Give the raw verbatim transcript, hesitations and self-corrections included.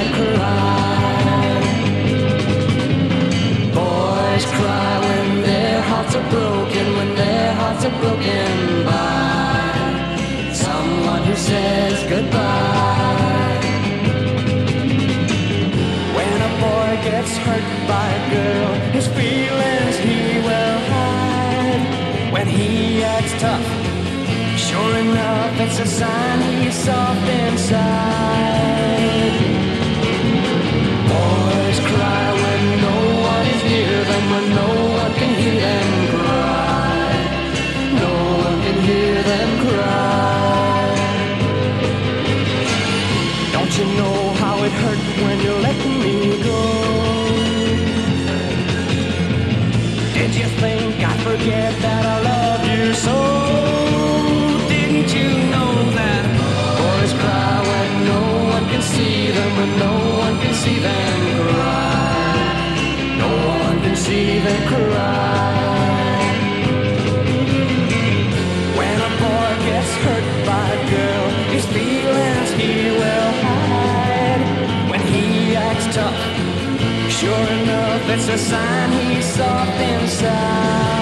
and cry. Boys cry when their hearts are broken, when their hearts are broken by someone who says goodbye. When a boy gets hurt by a girl, his feelings he will hide. When he acts tough, sure enough, it's a sign he's soft inside. Boys cry when no one is near them, when no one can hear them cry. No one can hear them cry. Don't you know how it hurt when you let me go? Did you think I'd forget that I love you so? Didn't you know that boys cry when no one can see them, when no one can see them cry? No one can see them cry. When a boy gets hurt by a girl, his feelings he will hide. When he acts tough, sure enough, it's a sign he's soft inside.